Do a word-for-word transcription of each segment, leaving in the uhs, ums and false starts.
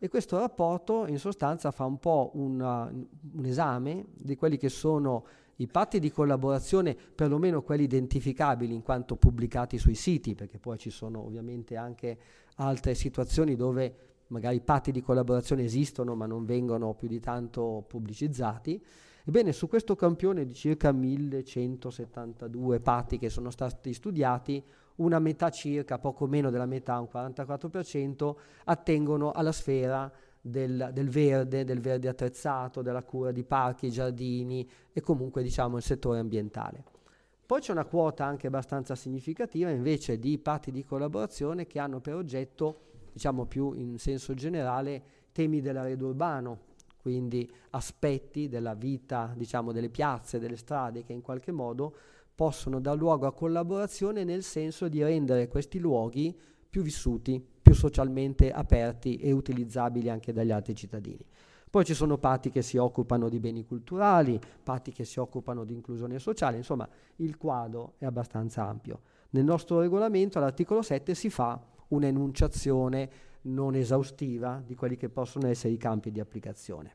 E questo rapporto in sostanza fa un po' una, un esame di quelli che sono i patti di collaborazione, perlomeno quelli identificabili in quanto pubblicati sui siti, perché poi ci sono ovviamente anche altre situazioni dove magari i patti di collaborazione esistono ma non vengono più di tanto pubblicizzati. Ebbene, su questo campione di circa millecentosettantadue patti che sono stati studiati, una metà circa, poco meno della metà, un quarantaquattro per cento, attengono alla sfera del, del verde, del verde attrezzato, della cura di parchi, giardini e comunque diciamo il settore ambientale. Poi c'è una quota anche abbastanza significativa invece di patti di collaborazione che hanno per oggetto, diciamo più in senso generale, temi dell'arredo urbano, quindi aspetti della vita, diciamo, delle piazze, delle strade che in qualche modo possono dar luogo a collaborazione nel senso di rendere questi luoghi più vissuti, più socialmente aperti e utilizzabili anche dagli altri cittadini. Poi ci sono patti che si occupano di beni culturali, patti che si occupano di inclusione sociale, insomma il quadro è abbastanza ampio. Nel nostro regolamento all'articolo sette si fa un'enunciazione non esaustiva di quelli che possono essere i campi di applicazione.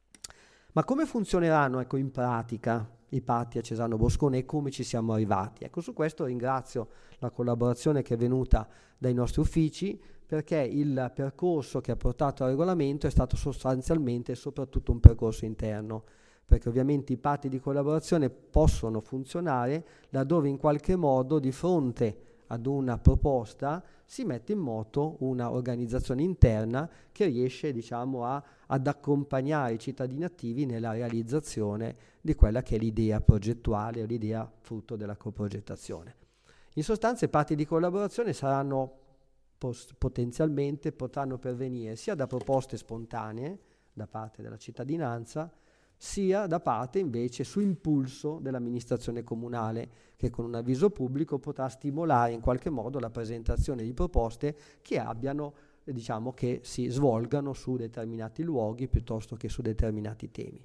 Ma come funzioneranno, ecco, in pratica i patti a Cesano Boscone e come ci siamo arrivati? Ecco, su questo ringrazio la collaborazione che è venuta dai nostri uffici, perché il percorso che ha portato al regolamento è stato sostanzialmente e soprattutto un percorso interno, perché ovviamente i patti di collaborazione possono funzionare laddove in qualche modo di fronte ad una proposta si mette in moto una organizzazione interna che riesce, diciamo, a, ad accompagnare i cittadini attivi nella realizzazione di quella che è l'idea progettuale o l'idea frutto della coprogettazione. In sostanza i patti di collaborazione saranno post- potenzialmente potranno pervenire sia da proposte spontanee da parte della cittadinanza, sia da parte invece su impulso dell'amministrazione comunale che con un avviso pubblico potrà stimolare in qualche modo la presentazione di proposte che abbiano, eh, diciamo, che si svolgano su determinati luoghi piuttosto che su determinati temi.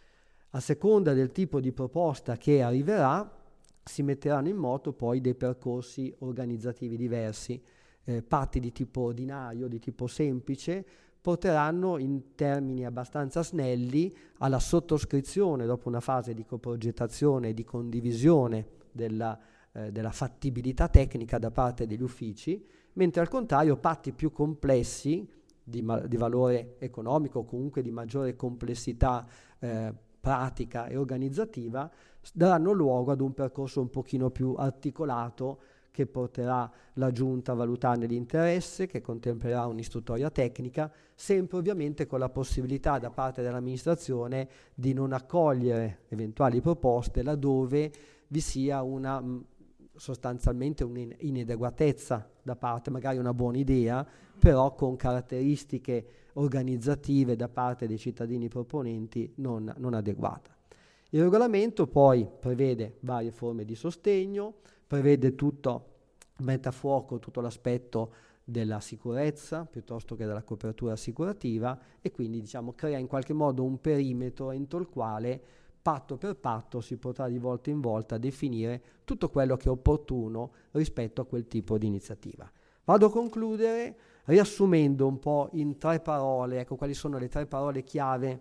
A seconda del tipo di proposta che arriverà si metteranno in moto poi dei percorsi organizzativi diversi, eh, patti di tipo ordinario, di tipo semplice, porteranno in termini abbastanza snelli alla sottoscrizione dopo una fase di coprogettazione e di condivisione della, eh, della fattibilità tecnica da parte degli uffici, mentre al contrario patti più complessi di, ma- di valore economico o comunque di maggiore complessità eh, pratica e organizzativa daranno luogo ad un percorso un pochino più articolato che porterà la Giunta a valutarne l'interesse, che contemplerà un'istruttoria tecnica, sempre ovviamente con la possibilità da parte dell'amministrazione di non accogliere eventuali proposte laddove vi sia una mh, sostanzialmente un'inadeguatezza da parte, magari una buona idea, però con caratteristiche organizzative da parte dei cittadini proponenti non, non adeguata. Il regolamento poi prevede varie forme di sostegno, prevede tutto, mette a fuoco tutto l'aspetto della sicurezza piuttosto che della copertura assicurativa e quindi diciamo crea in qualche modo un perimetro entro il quale patto per patto si potrà di volta in volta definire tutto quello che è opportuno rispetto a quel tipo di iniziativa. Vado a concludere riassumendo un po' in tre parole, ecco quali sono le tre parole chiave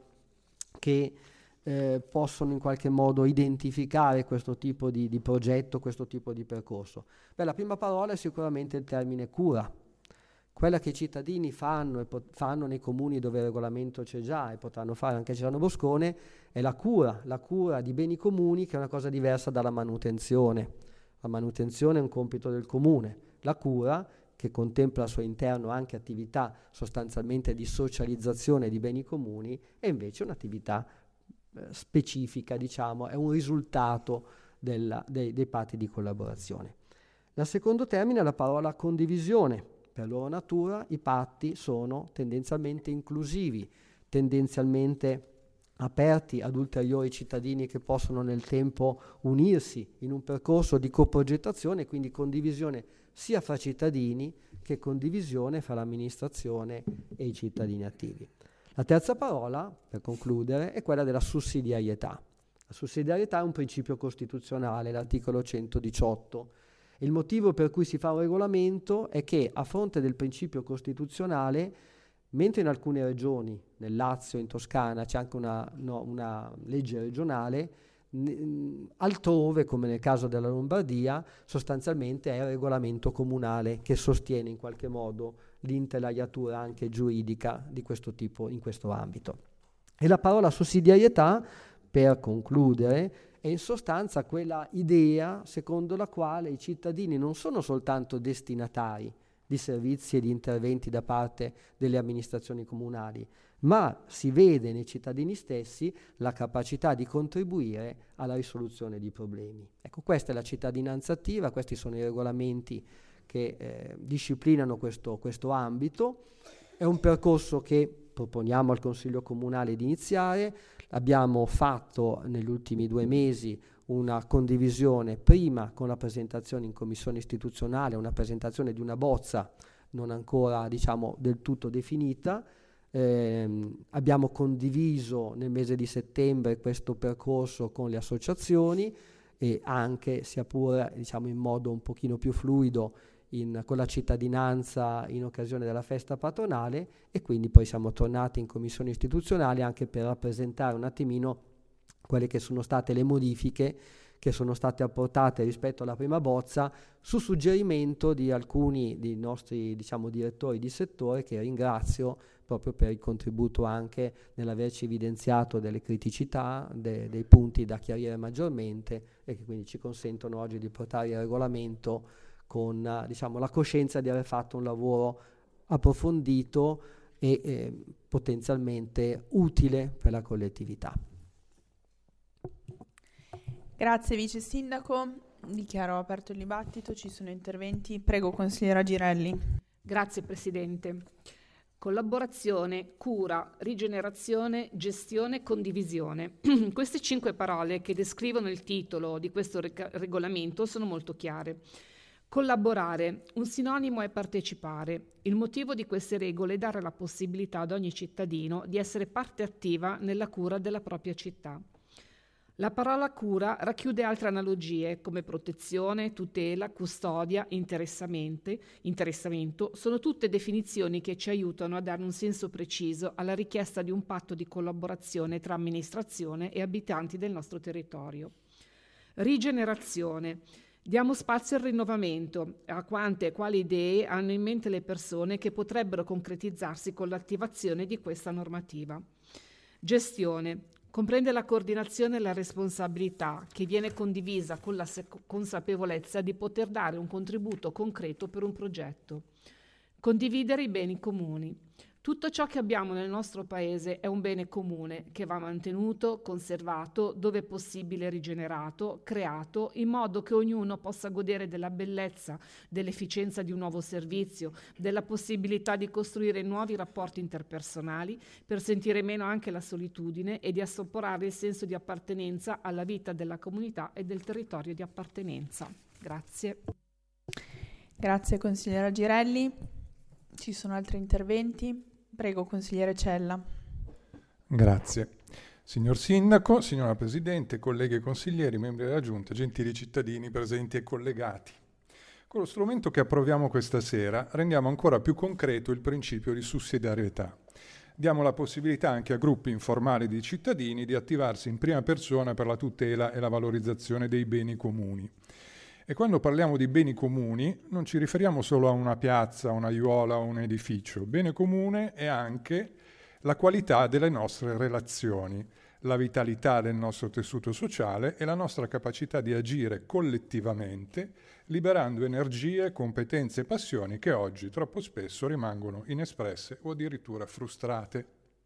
che Eh, possono in qualche modo identificare questo tipo di, di progetto, questo tipo di percorso. Beh, la prima parola è sicuramente il termine cura. Quella che i cittadini fanno, e pot- fanno nei comuni dove il regolamento c'è già e potranno fare anche a Cesano Boscone è la cura, la cura di beni comuni, che è una cosa diversa dalla manutenzione. La manutenzione è un compito del comune, la cura, che contempla al suo interno anche attività sostanzialmente di socializzazione di beni comuni, è invece un'attività specifica, diciamo, è un risultato della, dei, dei patti di collaborazione. Il secondo termine è la parola condivisione. Per loro natura i patti sono tendenzialmente inclusivi, tendenzialmente aperti ad ulteriori cittadini che possono nel tempo unirsi in un percorso di coprogettazione, quindi condivisione sia fra cittadini che condivisione fra l'amministrazione e i cittadini attivi. La terza parola, per concludere, è quella della sussidiarietà. La sussidiarietà è un principio costituzionale, l'articolo centodiciotto. Il motivo per cui si fa un regolamento è che, a fronte del principio costituzionale, Mentre in alcune regioni, nel Lazio, in Toscana, c'è anche una, no, una legge regionale, n- altrove, come nel caso della Lombardia, sostanzialmente è il regolamento comunale che sostiene in qualche modo l'intelaiatura anche giuridica di questo tipo in questo ambito. E la parola sussidiarietà, per concludere, è in sostanza quella idea secondo la quale i cittadini non sono soltanto destinatari di servizi e di interventi da parte delle amministrazioni comunali, ma si vede nei cittadini stessi la capacità di contribuire alla risoluzione di problemi. Ecco, questa è la cittadinanza attiva, questi sono i regolamenti che eh, disciplinano questo, questo ambito. È un percorso che proponiamo al Consiglio Comunale di iniziare. Abbiamo fatto negli ultimi due mesi una condivisione, prima con la presentazione in commissione istituzionale, una presentazione di una bozza non ancora, diciamo, del tutto definita. Eh, abbiamo condiviso nel mese di settembre questo percorso con le associazioni e anche, sia pure, diciamo, in modo un pochino più fluido, In, con la cittadinanza in occasione della festa patronale, e quindi poi siamo tornati in commissione istituzionale anche per rappresentare un attimino quelle che sono state le modifiche che sono state apportate rispetto alla prima bozza, su suggerimento di alcuni dei nostri, diciamo, direttori di settore, che ringrazio proprio per il contributo anche nell'averci evidenziato delle criticità, de, dei punti da chiarire maggiormente, e che quindi ci consentono oggi di portare il regolamento con, diciamo, la coscienza di aver fatto un lavoro approfondito e eh, potenzialmente utile per la collettività. Grazie Vice Sindaco, dichiaro aperto il dibattito, ci sono interventi. Prego consigliera Girelli. Grazie Presidente. Collaborazione, cura, rigenerazione, gestione, condivisione. Queste cinque parole che descrivono il titolo di questo reg- regolamento sono molto chiare. Collaborare, un sinonimo è partecipare. Il motivo di queste regole è dare la possibilità ad ogni cittadino di essere parte attiva nella cura della propria città. La parola cura racchiude altre analogie come protezione, tutela, custodia, interessamento, sono tutte definizioni che ci aiutano a dare un senso preciso alla richiesta di un patto di collaborazione tra amministrazione e abitanti del nostro territorio. Rigenerazione. Diamo spazio al rinnovamento, a quante e quali idee hanno in mente le persone che potrebbero concretizzarsi con l'attivazione di questa normativa. Gestione. Comprende la coordinazione e la responsabilità che viene condivisa con la sec- consapevolezza di poter dare un contributo concreto per un progetto. Condividere i beni comuni. Tutto ciò che abbiamo nel nostro paese è un bene comune che va mantenuto, conservato, dove è possibile rigenerato, creato, in modo che ognuno possa godere della bellezza, dell'efficienza di un nuovo servizio, della possibilità di costruire nuovi rapporti interpersonali per sentire meno anche la solitudine e di assaporare il senso di appartenenza alla vita della comunità e del territorio di appartenenza. Grazie. Grazie consigliera Girelli. Ci sono altri interventi? Prego, consigliere Cella. Grazie. Signor Sindaco, signora Presidente, colleghi consiglieri, membri della Giunta, gentili cittadini presenti e collegati. Con lo strumento che approviamo questa sera rendiamo ancora più concreto il principio di sussidiarietà. Diamo la possibilità anche a gruppi informali di cittadini di attivarsi in prima persona per la tutela e la valorizzazione dei beni comuni. E quando parliamo di beni comuni non ci riferiamo solo a una piazza, una aiuola o un edificio. Bene comune è anche la qualità delle nostre relazioni, la vitalità del nostro tessuto sociale e la nostra capacità di agire collettivamente, liberando energie, competenze e passioni che oggi troppo spesso rimangono inespresse o addirittura frustrate.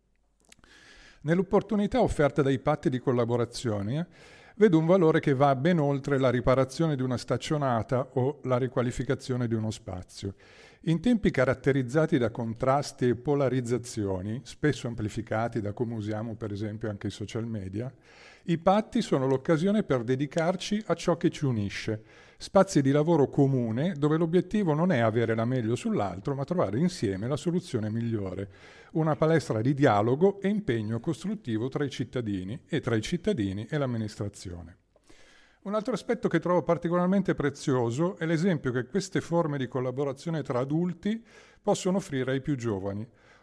Nell'opportunità offerta dai patti di collaborazione vedo un valore che va ben oltre la riparazione di una staccionata o la riqualificazione di uno spazio. In tempi caratterizzati da contrasti e polarizzazioni, spesso amplificati da come usiamo per esempio anche i social media, i patti sono l'occasione per dedicarci a ciò che ci unisce, spazi di lavoro comune dove l'obiettivo non è avere la meglio sull'altro, ma trovare insieme la soluzione migliore. Una palestra di dialogo e impegno costruttivo tra i cittadini e tra i cittadini e l'amministrazione. Un altro aspetto che trovo particolarmente prezioso è l'esempio che queste forme di collaborazione tra adulti possono offrire ai più giovani.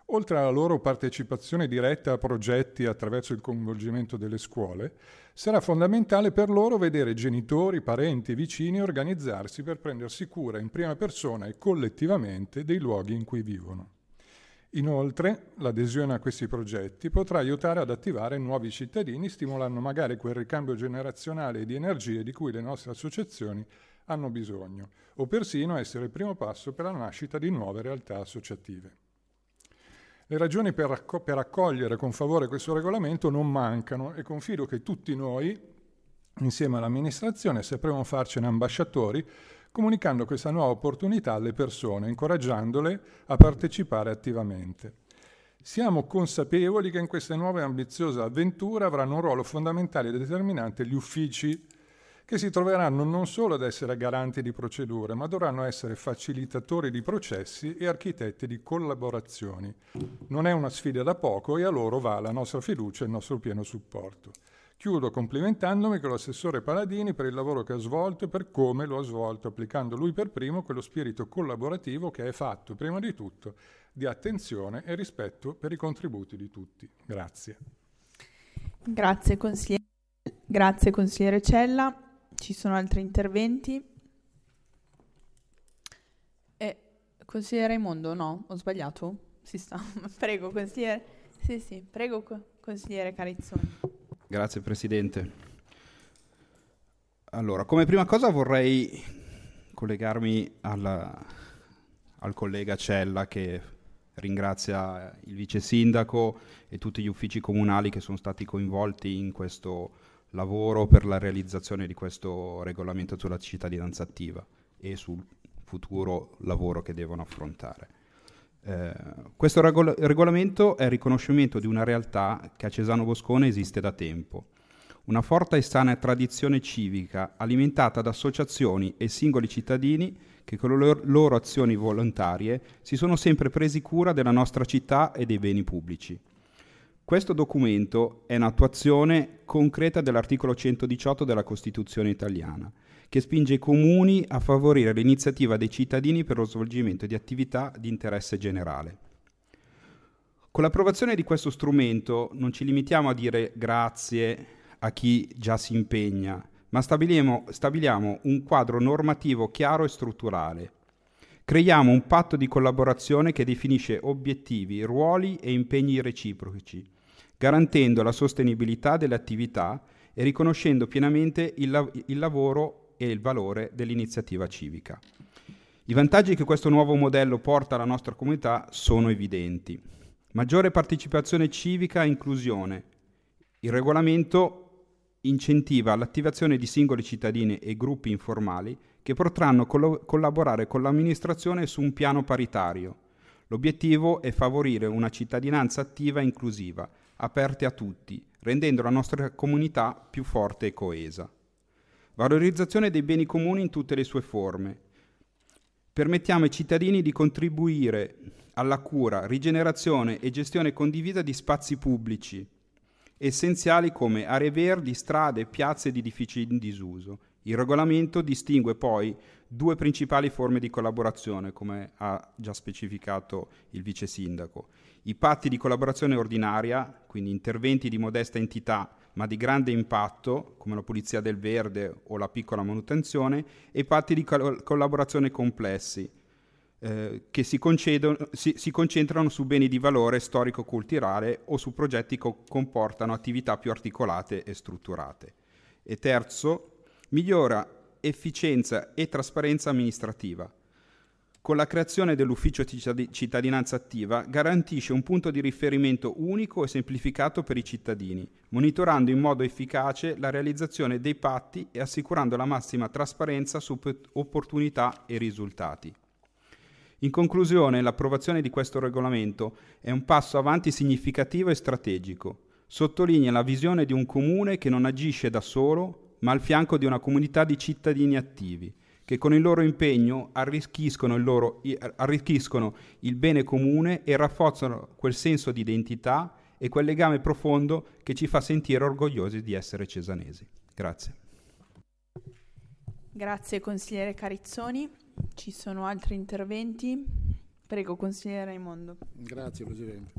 Oltre alla loro partecipazione diretta a progetti attraverso il coinvolgimento delle scuole, sarà fondamentale per loro vedere genitori, parenti e vicini organizzarsi per prendersi cura in prima persona e collettivamente dei luoghi in cui vivono. Inoltre, l'adesione a questi progetti potrà aiutare ad attivare nuovi cittadini, stimolando magari quel ricambio generazionale di energie di cui le nostre associazioni hanno bisogno, o persino essere il primo passo per la nascita di nuove realtà associative. Le ragioni per, racco- per accogliere con favore questo regolamento non mancano e confido che tutti noi, insieme all'amministrazione, sapremo farcene ambasciatori, comunicando questa nuova opportunità alle persone, incoraggiandole a partecipare attivamente. Siamo consapevoli che in questa nuova e ambiziosa avventura avranno un ruolo fondamentale e determinante gli uffici, che si troveranno non solo ad essere garanti di procedure, ma dovranno essere facilitatori di processi e architetti di collaborazioni. Non è una sfida da poco e a loro va la nostra fiducia e il nostro pieno supporto. Chiudo complimentandomi con l'assessore Paladini per il lavoro che ha svolto e per come lo ha svolto, applicando lui per primo quello spirito collaborativo che è fatto, prima di tutto, di attenzione e rispetto per i contributi di tutti. Grazie. Grazie consigliere, Grazie, consigliere Cella. Ci sono altri interventi? Eh, consigliere Raimondo, no? Ho sbagliato? Si sta. Prego, consigliere. Sì, sì, prego, consigliere Carizzoni. Grazie, Presidente. Allora, come prima cosa vorrei collegarmi alla, al collega Cella che ringrazia il vice sindaco e tutti gli uffici comunali che sono stati coinvolti in questo lavoro per la realizzazione di questo regolamento sulla cittadinanza attiva e sul futuro lavoro che devono affrontare. Eh, questo regol- regolamento è il riconoscimento di una realtà che a Cesano Boscone esiste da tempo, una forte e sana tradizione civica alimentata da associazioni e singoli cittadini che con le loro, loro azioni volontarie si sono sempre presi cura della nostra città e dei beni pubblici. Questo documento è un'attuazione concreta dell'articolo centodiciotto della Costituzione italiana, che spinge i comuni a favorire l'iniziativa dei cittadini per lo svolgimento di attività di interesse generale. Con l'approvazione di questo strumento non ci limitiamo a dire grazie a chi già si impegna, ma stabiliamo, stabiliamo un quadro normativo chiaro e strutturale. Creiamo un patto di collaborazione che definisce obiettivi, ruoli e impegni reciproci, garantendo la sostenibilità delle attività e riconoscendo pienamente il, la- il lavoro e il valore dell'iniziativa civica. I vantaggi che questo nuovo modello porta alla nostra comunità sono evidenti. Maggiore partecipazione civica e inclusione. Il regolamento incentiva l'attivazione di singoli cittadini e gruppi informali che potranno coll- collaborare con l'amministrazione su un piano paritario. L'obiettivo è favorire una cittadinanza attiva e inclusiva, aperte a tutti, rendendo la nostra comunità più forte e coesa. Valorizzazione dei beni comuni in tutte le sue forme. Permettiamo ai cittadini di contribuire alla cura, rigenerazione e gestione condivisa di spazi pubblici, essenziali come aree verdi, strade, piazze ed edifici in disuso. Il regolamento distingue poi due principali forme di collaborazione, come ha già specificato il vice sindaco. I patti di collaborazione ordinaria, quindi interventi di modesta entità ma di grande impatto, come la pulizia del verde o la piccola manutenzione, e i patti di col- collaborazione complessi, eh, che si, si, si concentrano su beni di valore storico-culturale o su progetti che comportano attività più articolate e strutturate. E terzo, migliora efficienza e trasparenza amministrativa. Con la creazione dell'ufficio cittadinanza attiva garantisce un punto di riferimento unico e semplificato per i cittadini, monitorando in modo efficace la realizzazione dei patti e assicurando la massima trasparenza su opportunità e risultati. In conclusione, l'approvazione di questo regolamento è un passo avanti significativo e strategico. Sottolinea la visione di un comune che non agisce da solo, ma al fianco di una comunità di cittadini attivi, che con il loro impegno arricchiscono il, loro, arricchiscono il bene comune e rafforzano quel senso di identità e quel legame profondo che ci fa sentire orgogliosi di essere cesanesi. Grazie. Grazie consigliere Carizzoni. Ci sono altri interventi? Prego, consigliere Raimondo. Grazie Presidente.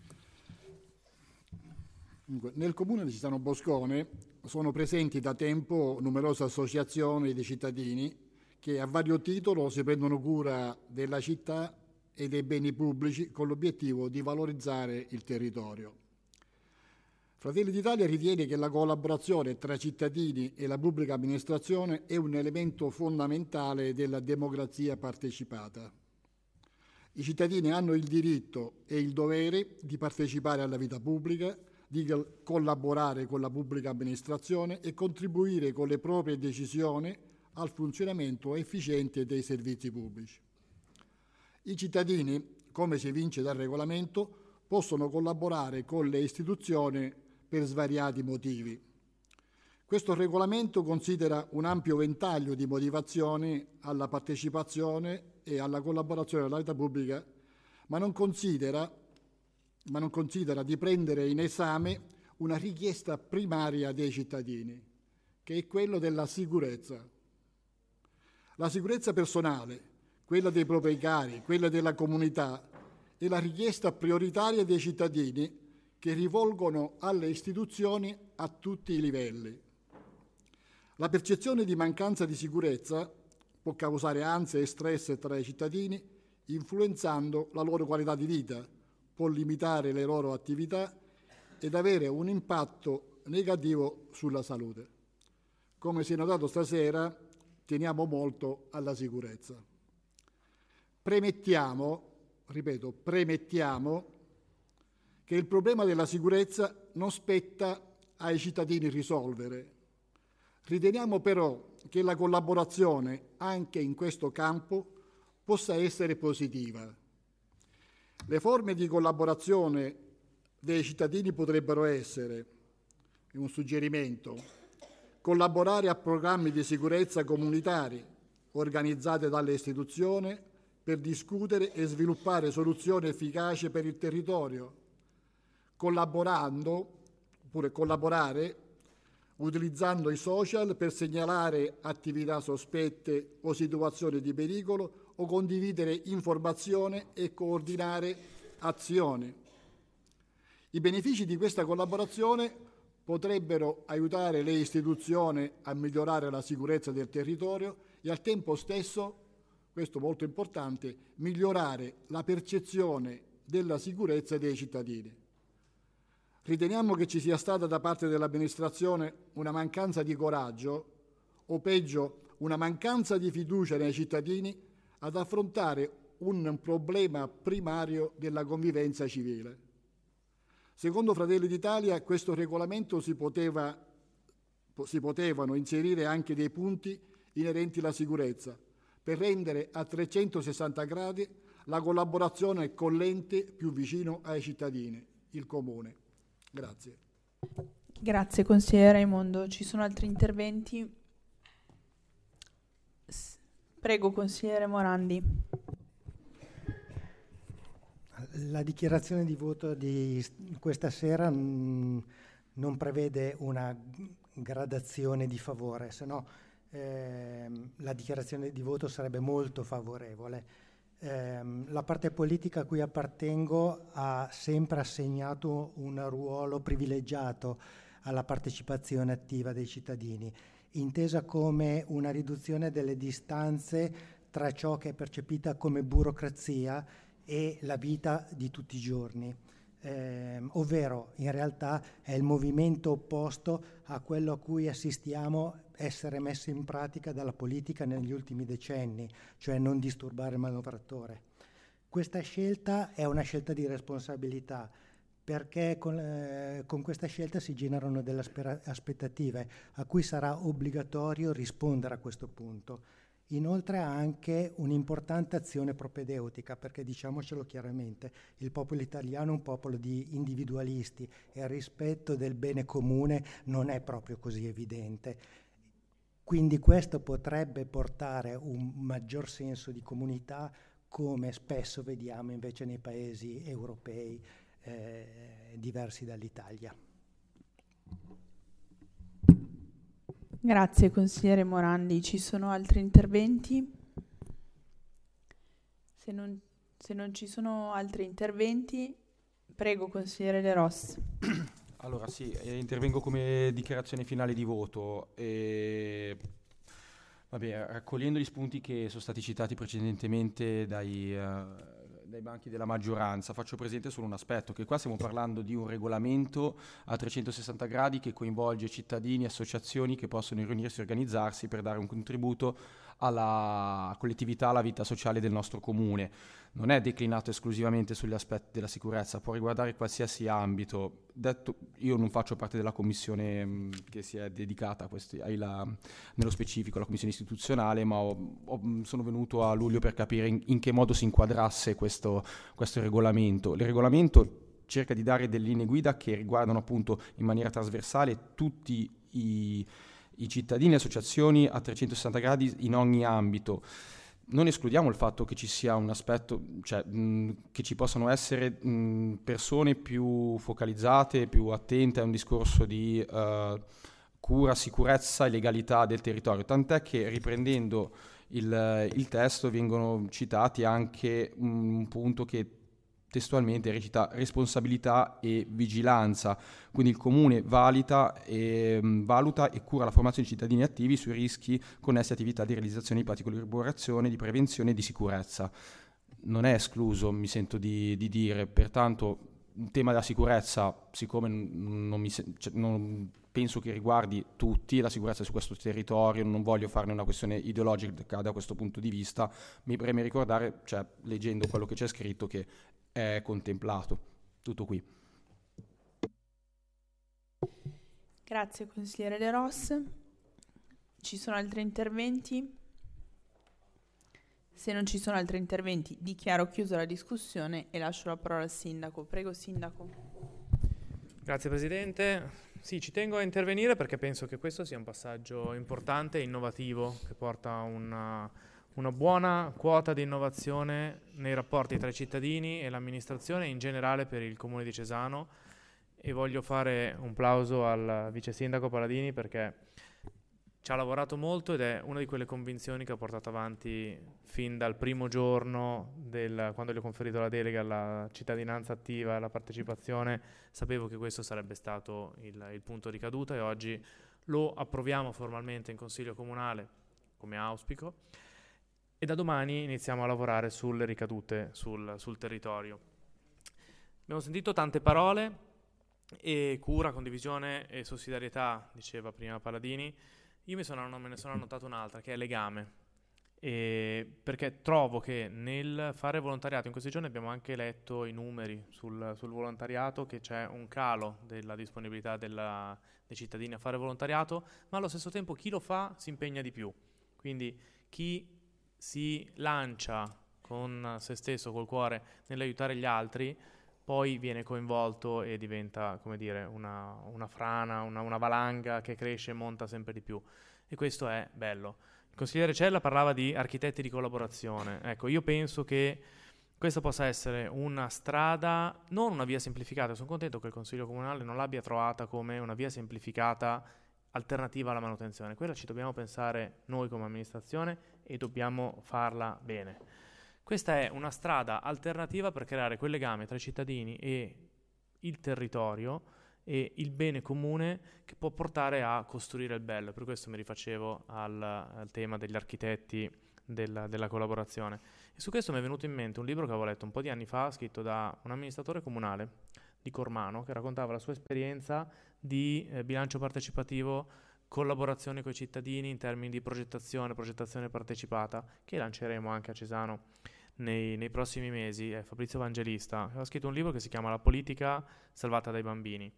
Dunque, nel comune di Citano Boscone sono presenti da tempo numerose associazioni di cittadini che a vario titolo si prendono cura della città e dei beni pubblici con l'obiettivo di valorizzare il territorio. Fratelli d'Italia ritiene che la collaborazione tra cittadini e la pubblica amministrazione è un elemento fondamentale della democrazia partecipata. I cittadini hanno il diritto e il dovere di partecipare alla vita pubblica, di collaborare con la pubblica amministrazione e contribuire con le proprie decisioni al funzionamento efficiente dei servizi pubblici. I cittadini, come si evince dal regolamento, possono collaborare con le istituzioni per svariati motivi. Questo regolamento considera un ampio ventaglio di motivazioni alla partecipazione e alla collaborazione alla vita pubblica, ma non considera, ma non considera di prendere in esame una richiesta primaria dei cittadini, che è quello della sicurezza. La sicurezza personale, quella dei propri cari, quella della comunità, è la richiesta prioritaria dei cittadini che rivolgono alle istituzioni a tutti i livelli. La percezione di mancanza di sicurezza può causare ansia e stress tra i cittadini, influenzando la loro qualità di vita, può limitare le loro attività ed avere un impatto negativo sulla salute. Come si è notato stasera, teniamo molto alla sicurezza. Premettiamo, ripeto, premettiamo che il problema della sicurezza non spetta ai cittadini risolvere. Riteniamo però che la collaborazione anche in questo campo possa essere positiva. Le forme di collaborazione dei cittadini potrebbero essere, è un suggerimento, collaborare a programmi di sicurezza comunitari organizzati dalle istituzioni per discutere e sviluppare soluzioni efficaci per il territorio, collaborando, oppure collaborare utilizzando i social per segnalare attività sospette o situazioni di pericolo o condividere informazioni e coordinare azioni. I benefici di questa collaborazione potrebbero aiutare le istituzioni a migliorare la sicurezza del territorio e al tempo stesso, questo molto importante, migliorare la percezione della sicurezza dei cittadini. Riteniamo che ci sia stata da parte dell'amministrazione una mancanza di coraggio, o peggio, una mancanza di fiducia nei cittadini ad affrontare un problema primario della convivenza civile. Secondo Fratelli d'Italia, questo regolamento si poteva, si potevano inserire anche dei punti inerenti alla sicurezza, per rendere a trecentosessanta gradi la collaborazione con l'ente più vicino ai cittadini, il Comune. Grazie. Grazie consigliere Raimondo. Ci sono altri interventi? S- Prego consigliere Morandi. La dichiarazione di voto di questa sera mh, non prevede una gradazione di favore, se no ehm, la dichiarazione di voto sarebbe molto favorevole. Ehm, la parte politica a cui appartengo ha sempre assegnato un ruolo privilegiato alla partecipazione attiva dei cittadini, intesa come una riduzione delle distanze tra ciò che è percepita come burocrazia e la vita di tutti i giorni, eh, ovvero in realtà è il movimento opposto a quello a cui assistiamo essere messo in pratica dalla politica negli ultimi decenni, cioè non disturbare il manovratore. Questa scelta è una scelta di responsabilità, perché con, eh, con questa scelta si generano delle aspera- aspettative a cui sarà obbligatorio rispondere a questo punto. Inoltre ha anche un'importante azione propedeutica, perché diciamocelo chiaramente, il popolo italiano è un popolo di individualisti e il rispetto del bene comune non è proprio così evidente. Quindi questo potrebbe portare un maggior senso di comunità, come spesso vediamo invece nei paesi europei eh, diversi dall'Italia. Grazie consigliere Morandi. Ci sono altri interventi? Se non Se non ci sono altri interventi, prego consigliere De Ros. Allora sì, eh, intervengo come dichiarazione finale di voto. E, vabbè, raccogliendo gli spunti che sono stati citati precedentemente dai, uh, dai banchi della maggioranza, faccio presente solo un aspetto, che qua stiamo parlando di un regolamento a trecentosessanta gradi che coinvolge cittadini, associazioni che possono riunirsi e organizzarsi per dare un contributo alla collettività, alla vita sociale del nostro comune. Non è declinato esclusivamente sugli aspetti della sicurezza, può riguardare qualsiasi ambito. Detto, io non faccio parte della commissione mh, che si è dedicata a questi, ai la, nello specifico alla commissione istituzionale, ma ho, ho, sono venuto a luglio per capire in, in che modo si inquadrasse questo, questo regolamento. Il regolamento cerca di dare delle linee guida che riguardano appunto in maniera trasversale tutti i, i cittadini e le associazioni a trecentosessanta gradi in ogni ambito. Non escludiamo il fatto che ci sia un aspetto, cioè mh, che ci possano essere mh, persone più focalizzate, più attente a un discorso di uh, cura, sicurezza e legalità del territorio, tant'è che riprendendo il, il testo vengono citati anche un punto che testualmente recita responsabilità e vigilanza, quindi il comune valita e, mh, valuta e cura la formazione di cittadini attivi sui rischi connessi a attività di realizzazione di pratiche di collaborazione, di prevenzione e di sicurezza. Non è escluso, mi sento di, di dire, pertanto il tema della sicurezza, siccome non, non, mi, cioè, non penso che riguardi tutti, la sicurezza su questo territorio, non voglio farne una questione ideologica da questo punto di vista, mi preme ricordare, cioè, leggendo quello che c'è scritto, che è contemplato. Tutto qui. Grazie consigliere De Ros. Ci sono altri interventi? Se non ci sono altri interventi, dichiaro chiusa la discussione e lascio la parola al sindaco. Prego sindaco. Grazie Presidente. Sì, ci tengo a intervenire perché penso che questo sia un passaggio importante e innovativo che porta una una buona quota di innovazione nei rapporti tra i cittadini e l'amministrazione in generale per il comune di Cesano, e voglio fare un plauso al vice sindaco Paladini perché ci ha lavorato molto ed è una di quelle convinzioni che ha portato avanti fin dal primo giorno del, quando gli ho conferito la delega alla cittadinanza attiva e alla partecipazione. Sapevo che questo sarebbe stato il, il punto di caduta e oggi lo approviamo formalmente in Consiglio Comunale come auspico. E da domani iniziamo a lavorare sulle ricadute sul, sul territorio. Abbiamo sentito tante parole, e cura, condivisione e sussidiarietà, diceva prima Paladini. Io mi sono, me ne sono annotato un'altra, che è legame. E perché trovo che nel fare volontariato, in questi giorni abbiamo anche letto i numeri sul, sul volontariato, che c'è un calo della disponibilità della, dei cittadini a fare volontariato, ma allo stesso tempo chi lo fa si impegna di più. Quindi chi si lancia con se stesso, col cuore, nell'aiutare gli altri, poi viene coinvolto e diventa, come dire, una, una frana, una, una valanga che cresce e monta sempre di più. E questo è bello. Il consigliere Cella parlava di architetti di collaborazione. Ecco, io penso che questa possa essere una strada, non una via semplificata. Sono contento che il Consiglio Comunale non l'abbia trovata come una via semplificata alternativa alla manutenzione. Quella ci dobbiamo pensare noi come amministrazione e dobbiamo farla bene. Questa è una strada alternativa per creare quel legame tra i cittadini e il territorio e il bene comune che può portare a costruire il bello. Per questo mi rifacevo al, al tema degli architetti della, della collaborazione. E su questo mi è venuto in mente un libro che avevo letto un po' di anni fa, scritto da un amministratore comunale di Cormano, che raccontava la sua esperienza di eh, bilancio partecipativo, collaborazione con i cittadini in termini di progettazione, progettazione partecipata, che lanceremo anche a Cesano nei, nei prossimi mesi. È Fabrizio Evangelista, ha scritto un libro che si chiama La politica salvata dai bambini,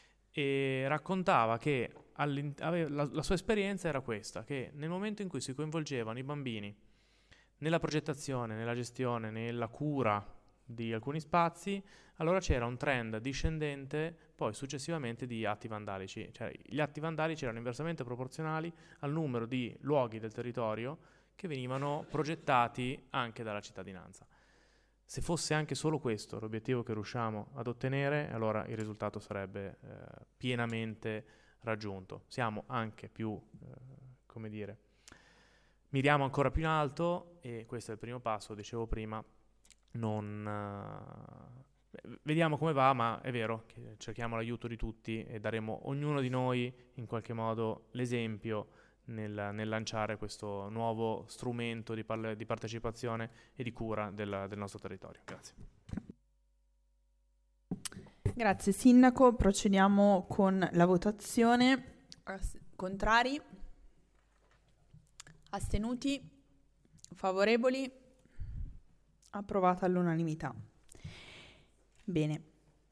e raccontava che aveva, la, la sua esperienza era questa, che nel momento in cui si coinvolgevano i bambini nella progettazione, nella gestione, nella cura di alcuni spazi, allora c'era un trend discendente poi successivamente di atti vandalici. Cioè, gli atti vandalici erano inversamente proporzionali al numero di luoghi del territorio che venivano progettati anche dalla cittadinanza. Se fosse anche solo questo l'obiettivo che riusciamo ad ottenere, allora il risultato sarebbe eh, pienamente raggiunto. Siamo anche più, eh, come dire, miriamo ancora più in alto, e questo è il primo passo, dicevo prima, non... Uh, vediamo come va, ma è vero che cerchiamo l'aiuto di tutti e daremo ognuno di noi in qualche modo l'esempio nel, nel lanciare questo nuovo strumento di, parle, di partecipazione e di cura del, del nostro territorio. Grazie. Grazie Sindaco, procediamo con la votazione. As- contrari? Astenuti? Favorevoli? Approvata all'unanimità. Bene.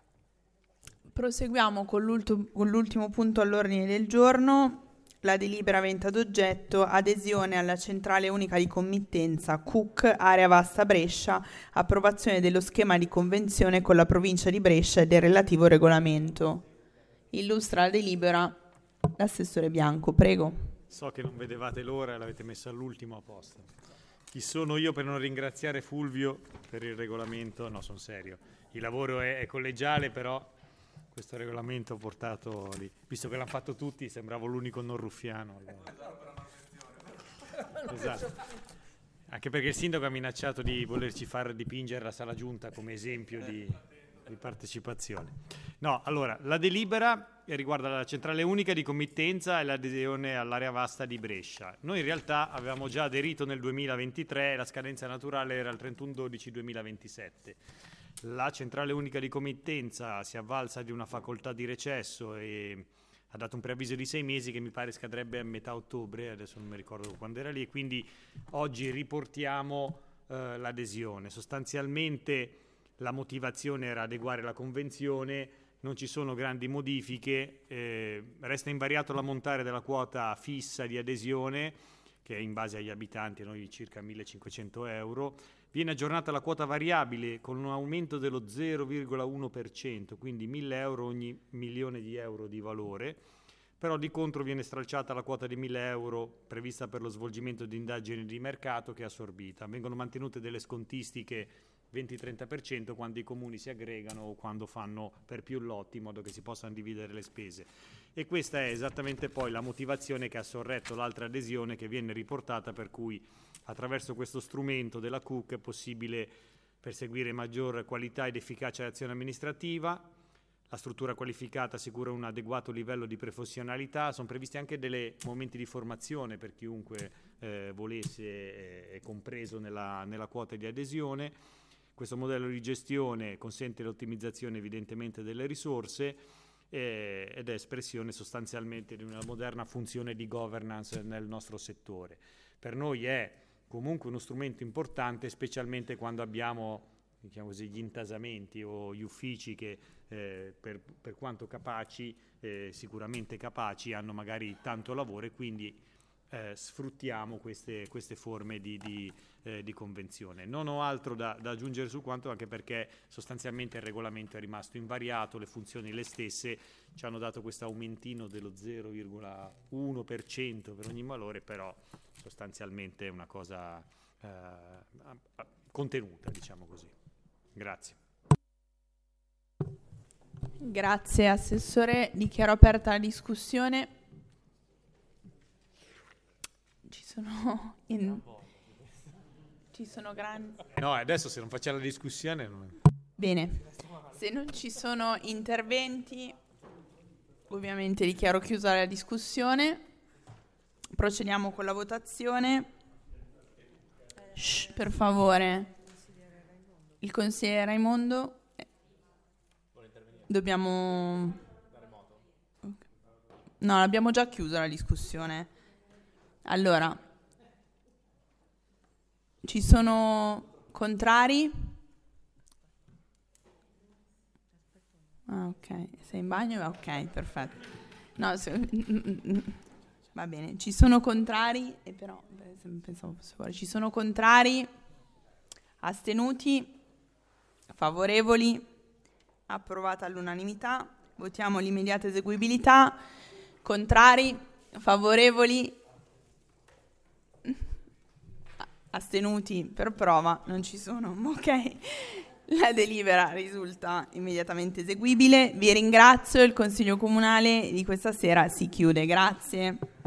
Proseguiamo con, l'ultimo, con l'ultimo punto all'ordine del giorno, la delibera avente ad oggetto adesione alla centrale unica di committenza C U C Area Vasta Brescia, approvazione dello schema di convenzione con la provincia di Brescia e del relativo regolamento. Illustra la delibera l'assessore Bianco, prego. So che non vedevate l'ora e l'avete messa all'ultimo a posto. Chi sono io per non ringraziare Fulvio per il regolamento? No, sono serio. Il lavoro è, è collegiale, però questo regolamento ha portato lì. Visto che l'hanno fatto tutti, sembravo l'unico non ruffiano. Allora. Esatto. Anche perché il sindaco ha minacciato di volerci far dipingere la sala giunta come esempio di, di partecipazione. No, allora, la delibera riguarda la centrale unica di committenza e l'adesione all'area vasta di Brescia. Noi in realtà avevamo già aderito nel duemilaventitré e la scadenza naturale era il trentuno dicembre duemilaventisette. La centrale unica di committenza si è avvalsa di una facoltà di recesso e ha dato un preavviso di sei mesi che mi pare scadrebbe a metà ottobre, adesso non mi ricordo quando era lì, e quindi oggi riportiamo eh, l'adesione. Sostanzialmente la motivazione era adeguare la convenzione, non ci sono grandi modifiche, eh, resta invariato l'ammontare della quota fissa di adesione, che è in base agli abitanti, a noi circa millecinquecento euro. Viene aggiornata la quota variabile con un aumento dello zero virgola uno per cento, quindi mille euro ogni milione di euro di valore, però di contro viene stralciata la quota di mille euro prevista per lo svolgimento di indagini di mercato che è assorbita. Vengono mantenute delle scontistiche venti trenta per cento quando i comuni si aggregano o quando fanno per più lotti in modo che si possano dividere le spese. E questa è esattamente poi la motivazione che ha sorretto l'altra adesione che viene riportata, per cui attraverso questo strumento della C U C è possibile perseguire maggior qualità ed efficacia dell'azione amministrativa. La struttura qualificata assicura un adeguato livello di professionalità, sono previsti anche dei momenti di formazione per chiunque eh, volesse, eh, è compreso nella, nella quota di adesione. Questo modello di gestione consente l'ottimizzazione evidentemente delle risorse eh, ed è espressione sostanzialmente di una moderna funzione di governance nel nostro settore. Per noi è comunque uno strumento importante, specialmente quando abbiamo, diciamo così, gli intasamenti o gli uffici che eh, per, per quanto capaci, eh, sicuramente capaci, hanno magari tanto lavoro e quindi eh, sfruttiamo queste, queste forme di, di, eh, di convenzione. Non ho altro da, da aggiungere su quanto, anche perché sostanzialmente il regolamento è rimasto invariato, le funzioni le stesse, ci hanno dato questo aumentino dello zero virgola uno per cento per ogni valore, però sostanzialmente è una cosa eh, contenuta, diciamo così. Grazie. Grazie Assessore, dichiaro aperta la discussione. Ci sono in... ci sono grandi... No, adesso se non facciamo la discussione... Non... Bene, se non ci sono interventi, ovviamente dichiaro chiusa la discussione. Procediamo con la votazione. Shh, per favore. Il consigliere Raimondo. Dobbiamo... No, l'abbiamo già chiusa la discussione. Allora, ci sono contrari? Ah, ok. Sei in bagno? Ok, perfetto. No, se... Va bene, ci sono contrari, e però pensavo fosse fuori. Ci sono contrari, astenuti, favorevoli, approvata all'unanimità. Votiamo l'immediata eseguibilità. Contrari, favorevoli, astenuti per prova, non ci sono. Ok, la delibera risulta immediatamente eseguibile. Vi ringrazio, il Consiglio Comunale di questa sera si chiude. Grazie.